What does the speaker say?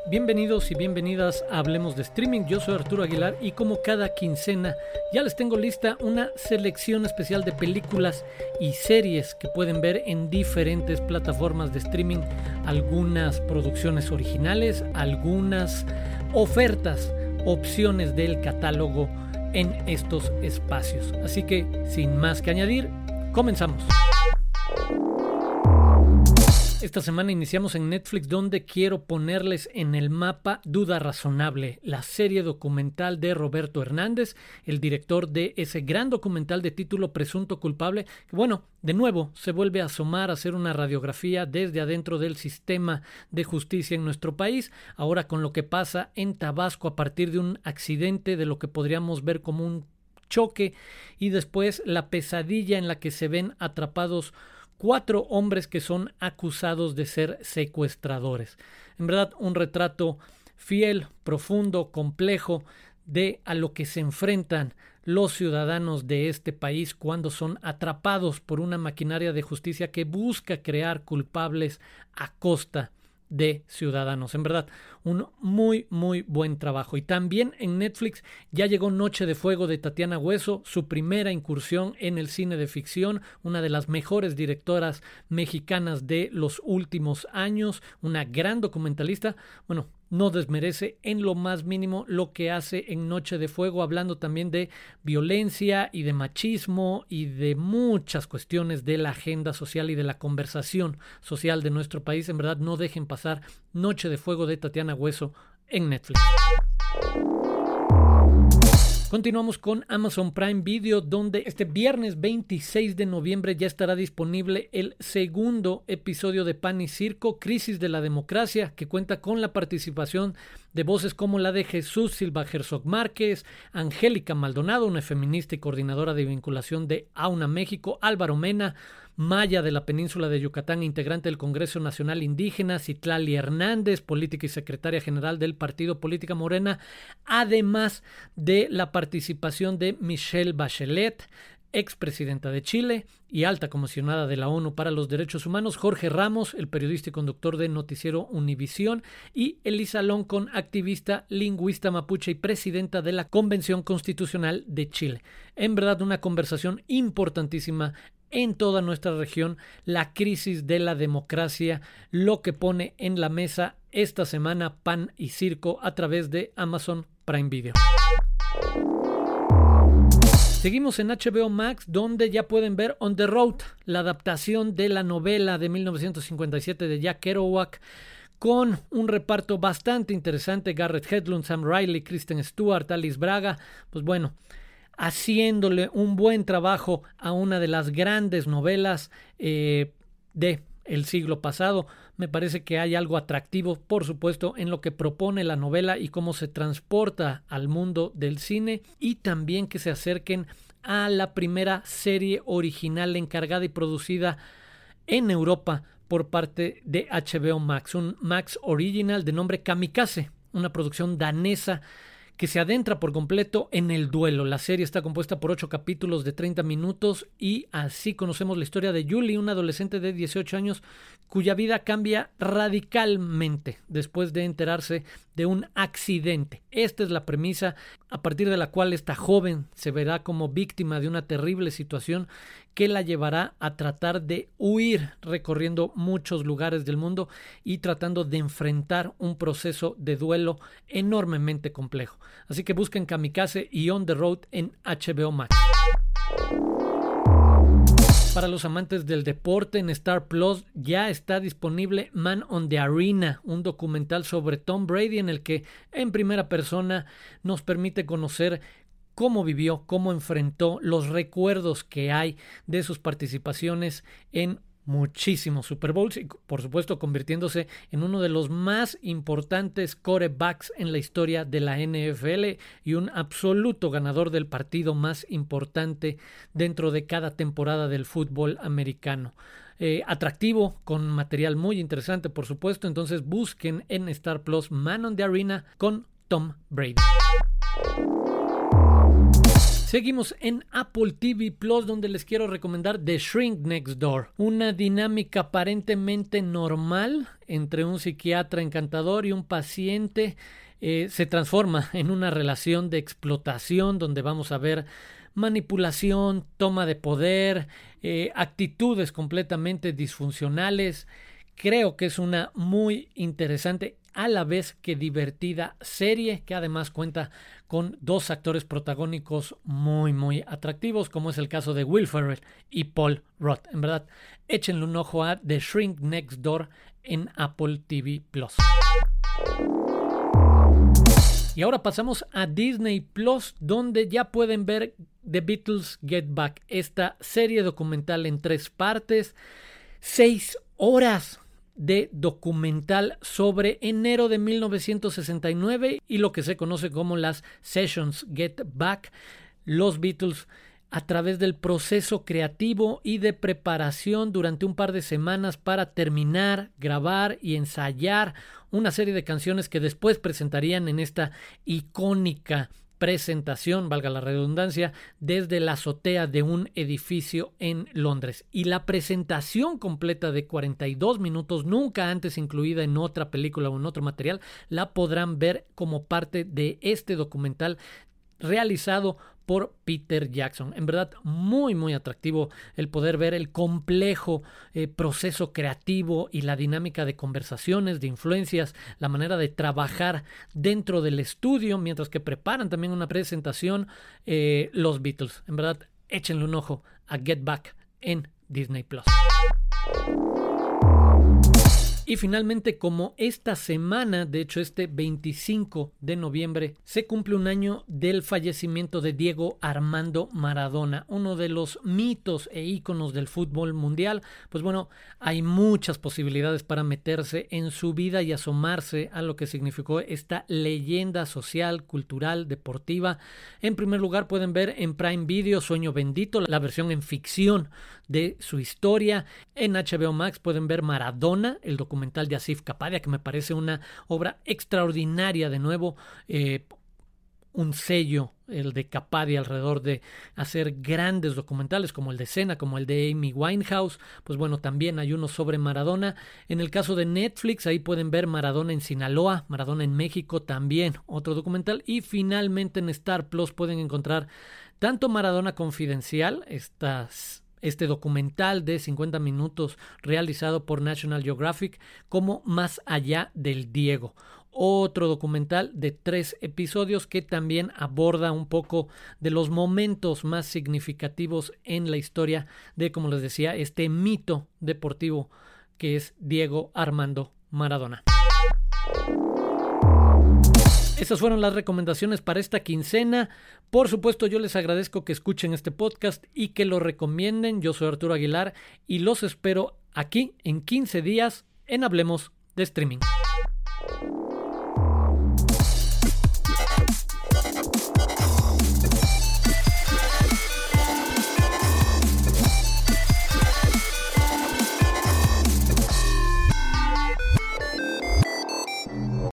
Bienvenidos y bienvenidas a Hablemos de Streaming. Yo soy Arturo Aguilar y como cada quincena ya les tengo lista una selección especial de películas y series que pueden ver en diferentes plataformas de streaming. Algunas producciones originales, algunas ofertas, opciones del catálogo en estos espacios. Así que sin más que añadir, comenzamos. Esta semana iniciamos en Netflix, donde quiero ponerles en el mapa Duda Razonable, la serie documental de Roberto Hernández, el director de ese gran documental de título Presunto Culpable, que bueno, de nuevo se vuelve a asomar a hacer una radiografía desde adentro del sistema de justicia en nuestro país, ahora con lo que pasa en Tabasco a partir de un accidente, de lo que podríamos ver como un choque, y después la pesadilla en la que se ven atrapados 4 hombres que son acusados de ser secuestradores. En verdad, un retrato fiel, profundo, complejo de a lo que se enfrentan los ciudadanos de este país cuando son atrapados por una maquinaria de justicia que busca crear culpables a costa de ciudadanos. En verdad, un muy buen trabajo. Y también en Netflix ya llegó Noche de Fuego de Tatiana Hueso, su primera incursión en el cine de ficción, una de las mejores directoras mexicanas de los últimos años, una gran documentalista. Bueno, no desmerece en lo más mínimo lo que hace en Noche de Fuego, hablando también de violencia y de machismo y de muchas cuestiones de la agenda social y de la conversación social de nuestro país. En verdad, no dejen pasar Noche de Fuego de Tatiana Hueso en Netflix. Continuamos con Amazon Prime Video, donde este viernes 26 de noviembre ya estará disponible el segundo episodio de Pan y Circo, Crisis de la Democracia, que cuenta con la participación de voces como la de Jesús Silva Herzog Márquez, Angélica Maldonado, una feminista y coordinadora de vinculación de AUNA México, Álvaro Mena, maya de la península de Yucatán, integrante del Congreso Nacional Indígena, Citlali Hernández, política y secretaria general del Partido Política Morena, además de la participación de Michelle Bachelet, expresidenta de Chile y alta comisionada de la ONU para los Derechos Humanos, Jorge Ramos, el periodista y conductor de Noticiero Univisión, y Elisa Loncón, activista, lingüista mapuche y presidenta de la Convención Constitucional de Chile. En verdad, una conversación importantísima en toda nuestra región, la crisis de la democracia, lo que pone en la mesa esta semana Pan y Circo a través de Amazon Prime Video. Seguimos en HBO Max, donde ya pueden ver On the Road, la adaptación de la novela de 1957 de Jack Kerouac, con un reparto bastante interesante: Garrett Hedlund, Sam Riley, Kristen Stewart, Alice Braga. Pues bueno, haciéndole un buen trabajo a una de las grandes novelas de el siglo pasado. Me parece que hay algo atractivo, por supuesto, en lo que propone la novela y cómo se transporta al mundo del cine, y también que se acerquen a la primera serie original encargada y producida en Europa por parte de HBO Max, un Max Original de nombre Kamikaze, una producción danesa que se adentra por completo en el duelo. La serie está compuesta por 8 capítulos de 30 minutos y así conocemos la historia de Julie, una adolescente de 18 años cuya vida cambia radicalmente después de enterarse de un accidente. Esta es la premisa a partir de la cual esta joven se verá como víctima de una terrible situación que la llevará a tratar de huir recorriendo muchos lugares del mundo y tratando de enfrentar un proceso de duelo enormemente complejo. Así que busquen Kamikaze y On the Road en HBO Max. Para los amantes del deporte, en Star Plus ya está disponible Man on the Arena, un documental sobre Tom Brady en el que en primera persona nos permite conocer cómo vivió, cómo enfrentó, los recuerdos que hay de sus participaciones en muchísimos Super Bowls y, por supuesto, convirtiéndose en uno de los más importantes quarterbacks en la historia de la NFL y un absoluto ganador del partido más importante dentro de cada temporada del fútbol americano. Atractivo, con material muy interesante, por supuesto. Entonces busquen en Star Plus Man on the Arena con Tom Brady. Seguimos en Apple TV Plus, donde les quiero recomendar The Shrink Next Door, una dinámica aparentemente normal entre un psiquiatra encantador y un paciente. Se transforma en una relación de explotación donde vamos a ver manipulación, toma de poder, actitudes completamente disfuncionales. Creo que es una muy interesante, a la vez que divertida serie, que además cuenta con dos actores protagónicos muy atractivos, como es el caso de Will Ferrell y Paul Rudd. En verdad, échenle un ojo a The Shrink Next Door en Apple TV Plus. Y ahora pasamos a Disney Plus, donde ya pueden ver The Beatles Get Back, esta serie documental en 3 partes, 6 horas de documental sobre enero de 1969 y lo que se conoce como las Sessions Get Back. Los Beatles, a través del proceso creativo y de preparación durante un par de semanas para terminar, grabar y ensayar una serie de canciones que después presentarían en esta icónica presentación, valga la redundancia, desde la azotea de un edificio en Londres. Y la presentación completa de 42 minutos, nunca antes incluida en otra película o en otro material, la podrán ver como parte de este documental realizado por Peter Jackson. En verdad, muy atractivo el poder ver el complejo proceso creativo y la dinámica de conversaciones, de influencias, la manera de trabajar dentro del estudio mientras que preparan también una presentación, los Beatles. En verdad, échenle un ojo a Get Back en Disney Plus. Y finalmente, como esta semana, de hecho este 25 de noviembre, se cumple un año del fallecimiento de Diego Armando Maradona, uno de los mitos e íconos del fútbol mundial. Pues bueno, hay muchas posibilidades para meterse en su vida y asomarse a lo que significó esta leyenda social, cultural, deportiva. En primer lugar, pueden ver en Prime Video Sueño Bendito, la versión en ficción de su historia. En HBO Max pueden ver Maradona, el documental de Asif Kapadia, que me parece una obra extraordinaria. De nuevo, un sello, el de Kapadia, alrededor de hacer grandes documentales como el de Senna, como el de Amy Winehouse. Pues bueno, también hay uno sobre Maradona. En el caso de Netflix, ahí pueden ver Maradona en Sinaloa, Maradona en México, también otro documental. Y finalmente en Star Plus pueden encontrar tanto Maradona Confidencial, este documental de 50 minutos realizado por National Geographic, como Más allá del Diego, otro documental de 3 episodios que también aborda un poco de los momentos más significativos en la historia de, como les decía, este mito deportivo que es Diego Armando Maradona. Esas fueron las recomendaciones para esta quincena. Por supuesto, yo les agradezco que escuchen este podcast y que lo recomienden. Yo soy Arturo Aguilar y los espero aquí en 15 días en Hablemos de Streaming.